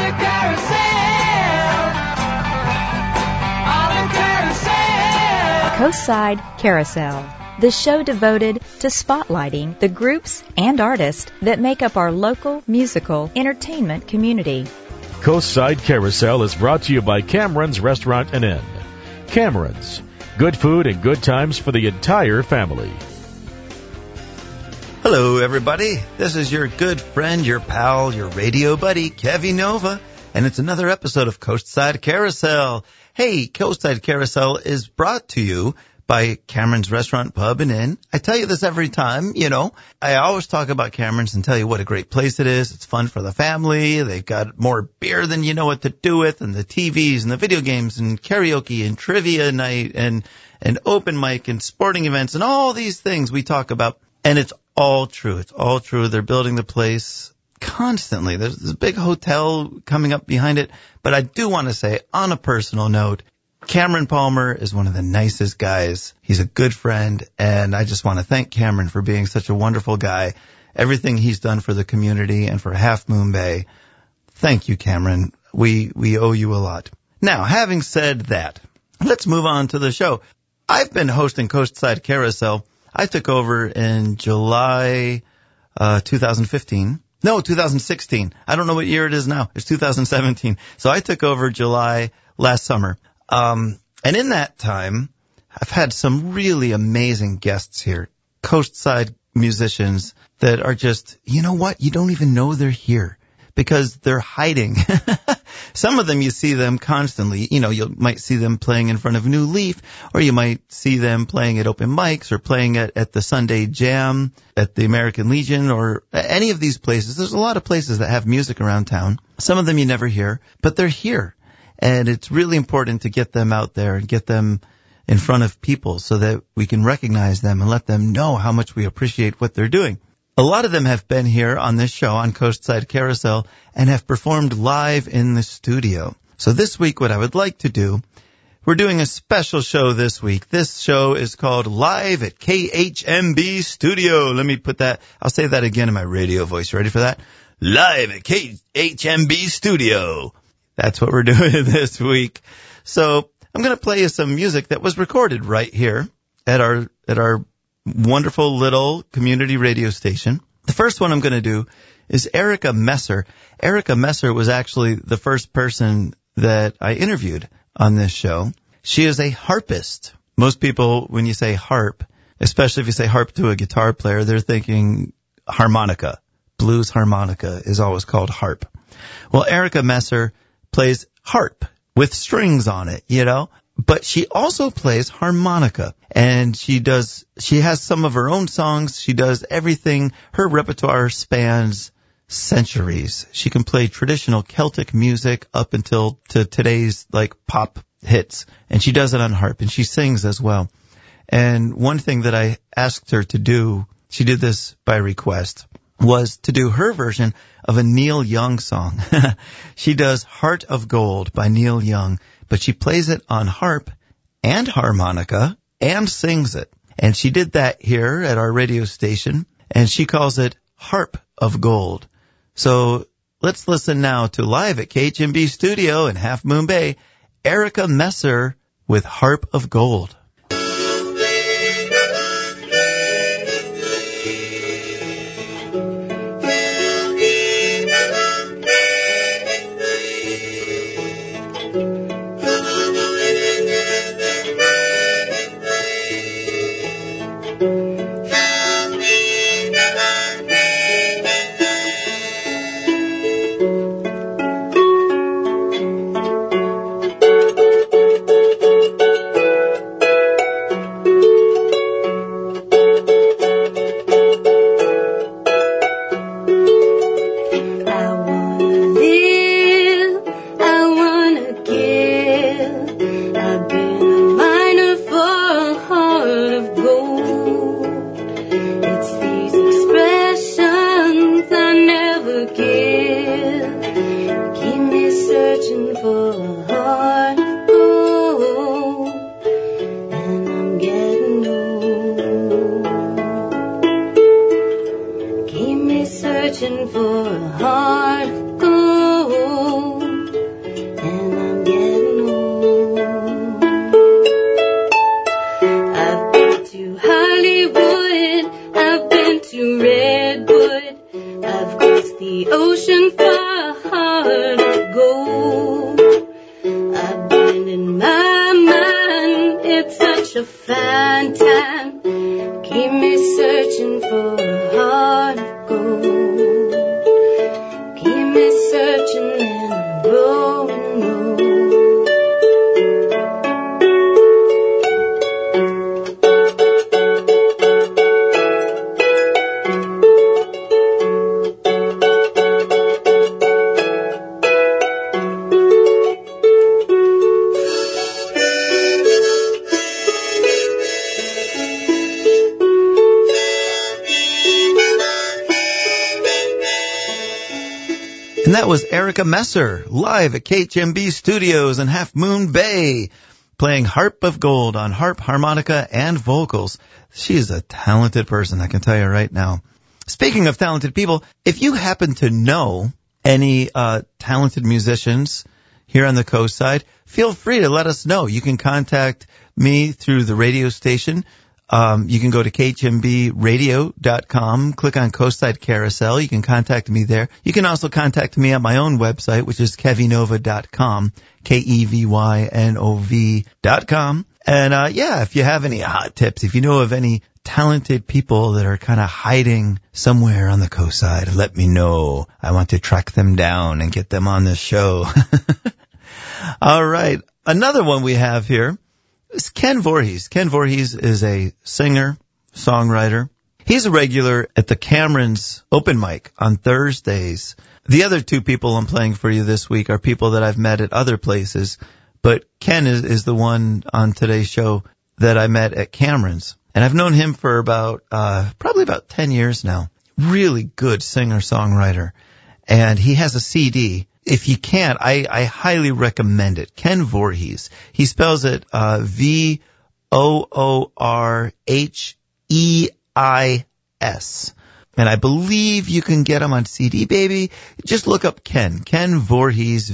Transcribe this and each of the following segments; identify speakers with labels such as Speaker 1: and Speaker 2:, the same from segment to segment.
Speaker 1: the carousel.
Speaker 2: Coastside Carousel, the show devoted to spotlighting the groups and artists that make up our local musical entertainment community.
Speaker 3: Coastside Carousel is brought to you by Cameron's Restaurant and Inn. Cameron's, good food and good times for the entire family.
Speaker 4: Hello, everybody. This is your good friend, your pal, your radio buddy, Kevin Nova, and it's another episode of Coastside Carousel. Hey, Coastside Carousel is brought to you by Cameron's Restaurant, Pub, and Inn. I tell you this every time, I always talk about Cameron's and tell you what a great place it is. It's fun for the family. They've got more beer than you know what to do with, and the TVs and the video games and karaoke and trivia night and open mic and sporting events and all these things we talk about. And it's all true. It's all true. They're building the place constantly. There's this big hotel coming up behind it. But I do want to say, on a personal note, Cameron Palmer is one of the nicest guys. He's a good friend, and I just want to thank Cameron for being such a wonderful guy. Everything he's done for the community and for Half Moon Bay. Thank you, Cameron. We owe you a lot. Now, having said that, let's move on to the show. I've been hosting Coastside Carousel. I took over in July 2015. No, 2016. I don't know what year it is now. It's 2017. So I took over July last summer. And in that time, I've had some really amazing guests here, coastside musicians that are just, you know what? You don't even know they're here because they're hiding. Some of them, you see them constantly. You might see them playing in front of New Leaf, or you might see them playing at open mics or playing at the Sunday Jam at the American Legion or any of these places. There's a lot of places that have music around town. Some of them you never hear, but they're here. And it's really important to get them out there and get them in front of people so that we can recognize them and let them know how much we appreciate what they're doing. A lot of them have been here on this show on Coastside Carousel and have performed live in the studio. So this week, what I would like to do, we're doing a special show this week. This show is called Live at KHMB Studio. Let me put that, I'll say that again in my radio voice. You ready for that? Live at KHMB Studio. That's what we're doing this week. So I'm going to play you some music that was recorded right here at our wonderful little community radio station. The first one I'm going to do is Erica Messer. Erica Messer was actually the first person that I interviewed on this show. She is a harpist. Most people, when you say harp, especially if you say harp to a guitar player, they're thinking harmonica. Blues harmonica is always called harp. Well, Erica Messer plays harp with strings on it, but she also plays harmonica, and she has some of her own songs. She does everything. Her repertoire spans centuries. She can play traditional Celtic music up until to today's pop hits, and she does it on harp, and she sings as well. And one thing that I asked her to do, she did this by request, was to do her version of a Neil Young song. She does Heart of Gold by Neil Young, but she plays it on harp and harmonica and sings it. And she did that here at our radio station, and she calls it Harp of Gold. So let's listen now to Live at KHMB Studio in Half Moon Bay, Erica Messer with Harp of Gold.
Speaker 5: go. I've been in my mind, it's such a fine time. Keep me searching for a heart of gold. Keep me searching and growing old.
Speaker 4: And that was Erica Messer, live at KHMB Studios in Half Moon Bay, playing Harp of Gold on harp, harmonica, and vocals. She's a talented person, I can tell you right now. Speaking of talented people, if you happen to know any talented musicians here on the coast side, feel free to let us know. You can contact me through the radio station. You can go to khmbradio.com, click on Coastside Carousel. You can contact me there. You can also contact me at my own website, which is kevinova.com, KEVYNOV.com. And, if you have any hot tips, if you know of any talented people that are kind of hiding somewhere on the coastside, let me know. I want to track them down and get them on this show. All right. Another one we have here is Ken Voorhees. Ken Voorhees is a singer, songwriter. He's a regular at the Cameron's open mic on Thursdays. The other two people I'm playing for you this week are people that I've met at other places, but Ken is the one on today's show that I met at Cameron's. And I've known him for probably about 10 years now. Really good singer-songwriter. And he has a CD. If you can't, I highly recommend it. Ken Voorhees. He spells it Voorhees. And I believe you can get him on CD, baby. Just look up Ken Voorhees,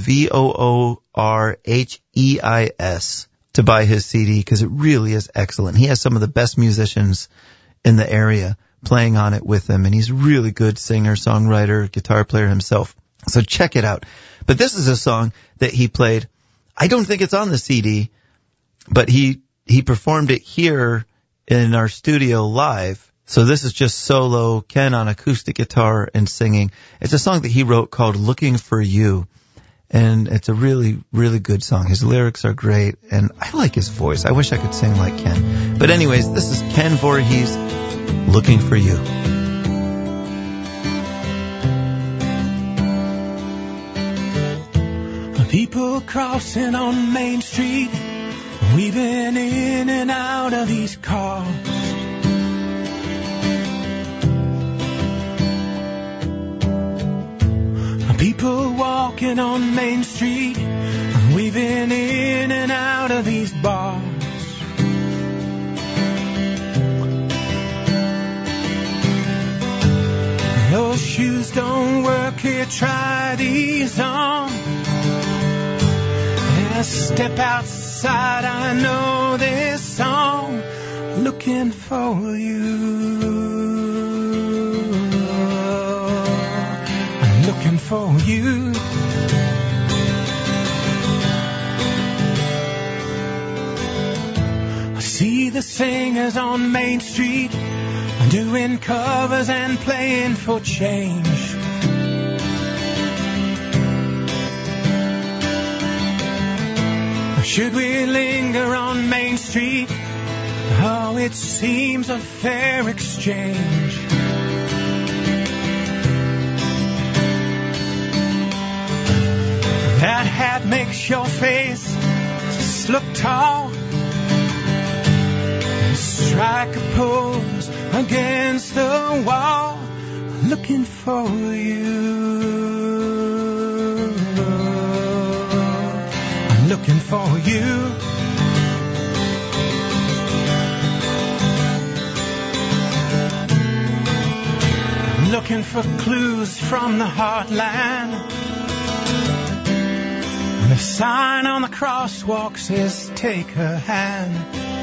Speaker 4: Voorhees, to buy his CD, because it really is excellent. He has some of the best musicians in the area playing on it with him, and he's a really good singer, songwriter, guitar player himself. So check it out. But this is a song that he played. I don't think it's on the CD, but he performed it here in our studio live. So this is just solo, Ken on acoustic guitar and singing. It's a song that he wrote called Looking for You. And it's a really, really good song. His lyrics are great, and I like his voice. I wish I could sing like Ken. But anyways, this is Ken Voorhees, Looking for You.
Speaker 1: People crossing on Main Street, weaving in and out of these cars. People walking on Main Street, weaving in and out of these bars. Those shoes don't work here, try these on. And step outside, I know this song, looking for you. Looking for you. I see the singers on Main Street doing covers and playing for change. Should we linger on Main Street? Oh, it seems a fair exchange. That hat makes your face just look tall. Strike a pose against the wall, looking for you. I'm looking for you. I'm looking for clues from the heartland. The sign on the crosswalk says, take her hand.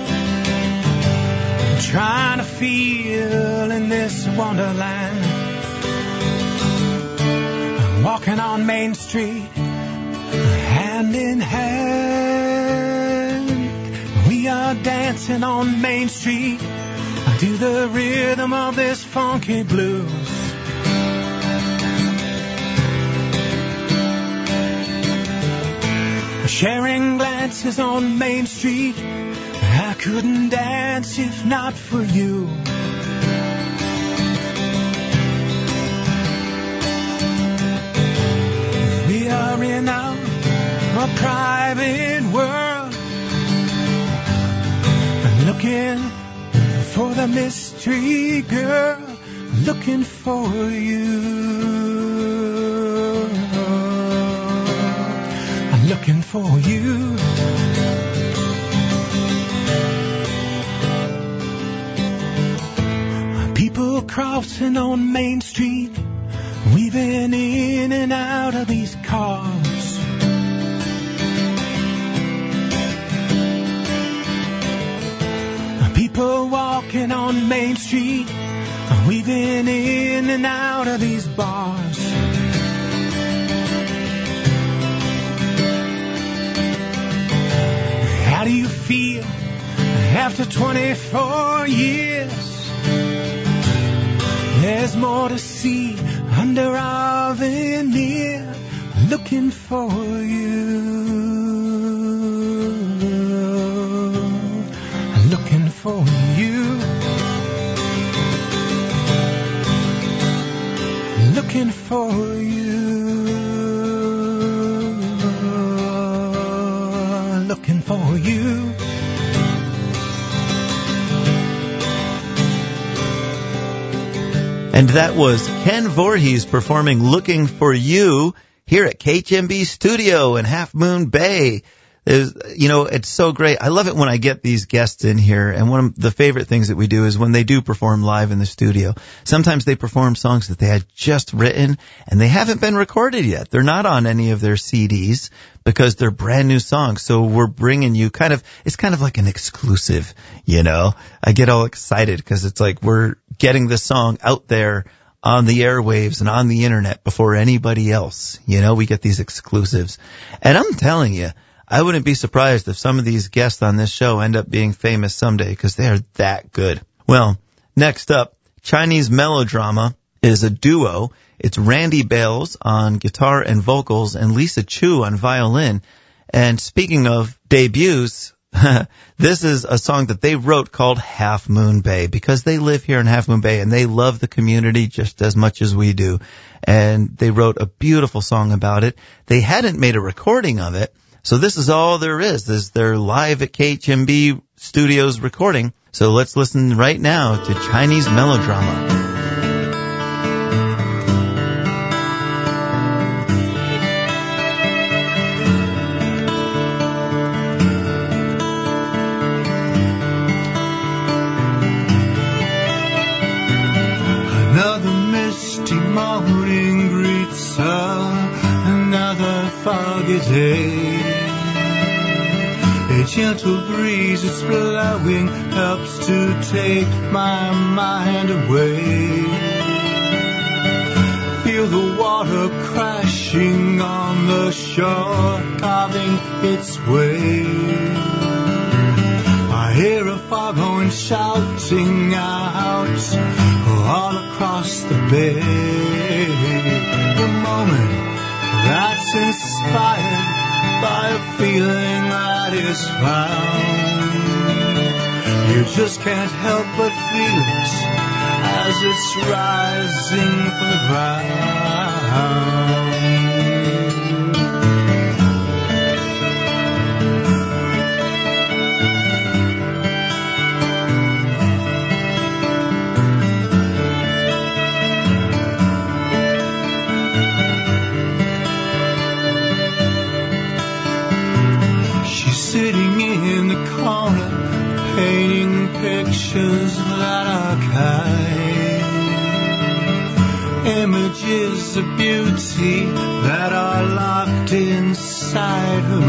Speaker 1: I'm trying to feel in this wonderland. I'm walking on Main Street, hand in hand. We are dancing on Main Street to the rhythm of this funky blues. Sharing glances on Main Street, I couldn't dance if not for you. We are in our private world, looking for the mystery girl, looking for you. I'm looking for you. People crossing on Main Street, weaving in and out of these cars. People walking on Main Street, weaving in and out of these bars. How do you feel after 24 years? There's more to see under our veneer, looking for you. Looking for you. Looking for you. Looking for you.
Speaker 4: And that was Ken Voorhees performing Looking for You here at KHMB Studio in Half Moon Bay. It's so great. I love it when I get these guests in here, and one of the favorite things that we do is when they do perform live in the studio. Sometimes they perform songs that they had just written, and they haven't been recorded yet. They're not on any of their CDs because they're brand new songs. So we're bringing you it's kind of like an exclusive, I get all excited because it's like we're getting this song out there on the airwaves and on the internet before anybody else. We get these exclusives. And I'm telling you, I wouldn't be surprised if some of these guests on this show end up being famous someday because they are that good. Well, next up, Chinese Melodrama is a duo. It's Randy Bales on guitar and vocals and Lisa Chu on violin. And speaking of debuts, this is a song that they wrote called Half Moon Bay because they live here in Half Moon Bay and they love the community just as much as we do. And they wrote a beautiful song about it. They hadn't made a recording of it. So this is all there is they're live at KHMB Studios recording. So let's listen right now to Chinese Melodrama.
Speaker 1: Another misty morning greets her, another foggy day. A gentle breeze that's blowing helps to take my mind away. Feel the water crashing on the shore, carving its way. I hear a foghorn shouting out all across the bay. The moment that's inspired by a feeling that is found. You just can't help but feel it as it's rising from the ground. Sitting in the corner, painting pictures that are kind, images of beauty that are locked inside her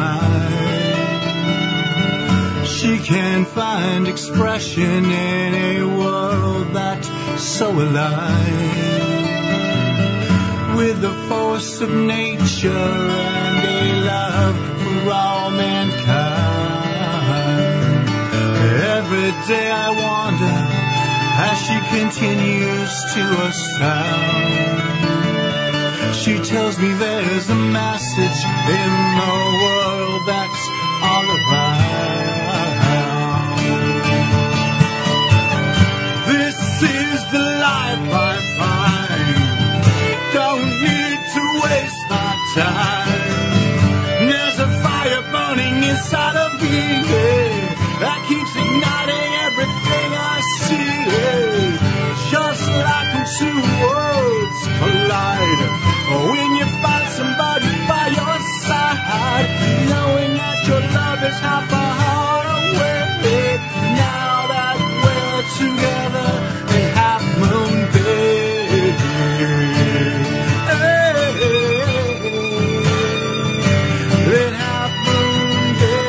Speaker 1: mind. She can find expression in a world that's so alive with the force of nature and a love for all mankind. Every day I wonder as she continues to astound. She tells me there's a message in the world that's all around. This is the life I find. Don't need to waste my time. There's a fire burning inside of me that keeps igniting everything I see. Just like when two worlds collide. When you find somebody by your side, knowing that your love is half a heart away. Now that we're together in Half Moon Bay. In Half Moon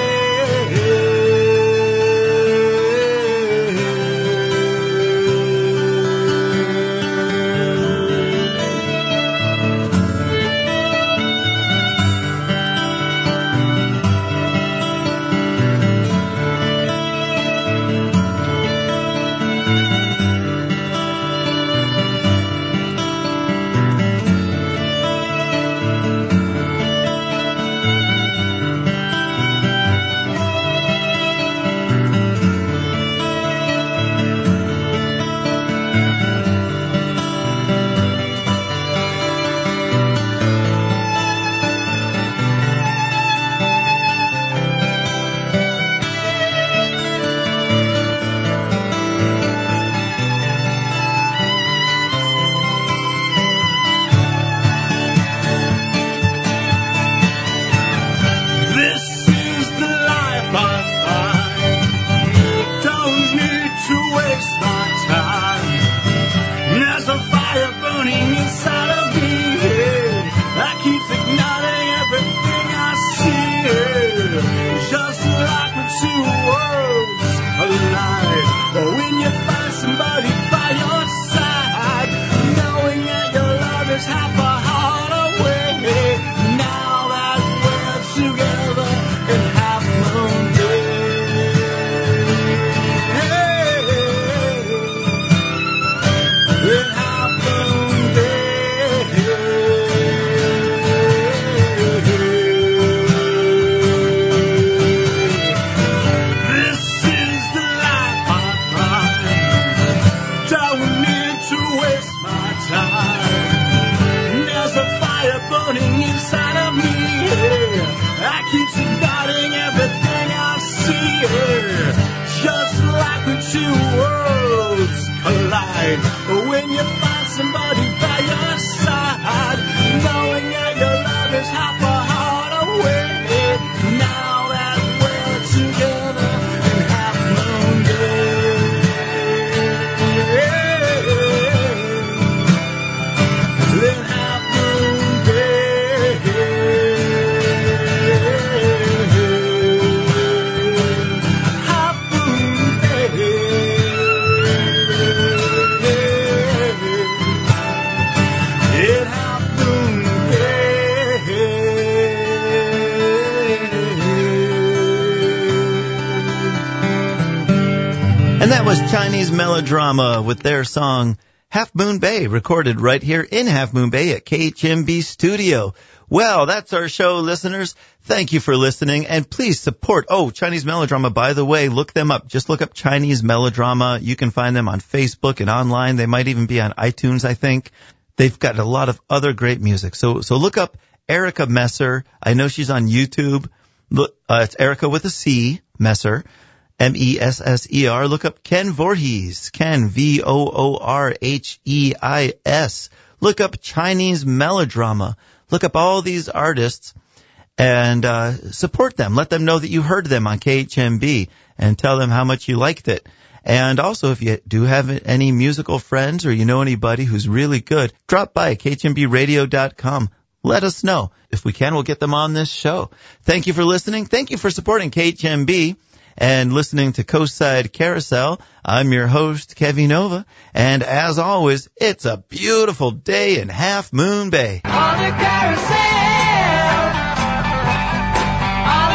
Speaker 4: Chinese Melodrama with their song Half Moon Bay, recorded right here in Half Moon Bay at KHMB Studio. Well, that's our show, listeners. Thank you for listening, and please support, Chinese Melodrama, by the way, look them up. Just look up Chinese Melodrama. You can find them on Facebook and online. They might even be on iTunes, I think. They've got a lot of other great music. So look up Erica Messer. I know she's on YouTube. Look, it's Erica with a C, Messer. Messer. Look up Ken Voorhees. Ken, Voorhees. Look up Chinese Melodrama. Look up all these artists and support them. Let them know that you heard them on KHMB and tell them how much you liked it. And also, if you do have any musical friends or you know anybody who's really good, drop by khmbradio.com. Let us know. If we can, we'll get them on this show. Thank you for listening. Thank you for supporting KHMB and listening to Coastside Carousel. I'm your host, Kevin Nova, and as always, it's a beautiful day in Half Moon Bay.
Speaker 6: On the carousel, on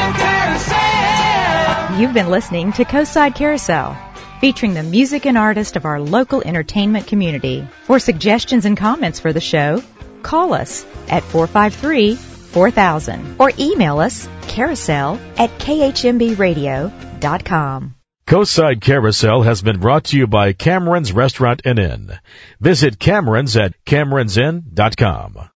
Speaker 2: You've been listening to Coastside Carousel, featuring the music and artists of our local entertainment community. For suggestions and comments for the show, call us at 453-4000 or email us carousel@khmbradio.com.
Speaker 3: Coastside Carousel has been brought to you by Cameron's Restaurant and Inn. Visit Cameron's at CameronsInn.com.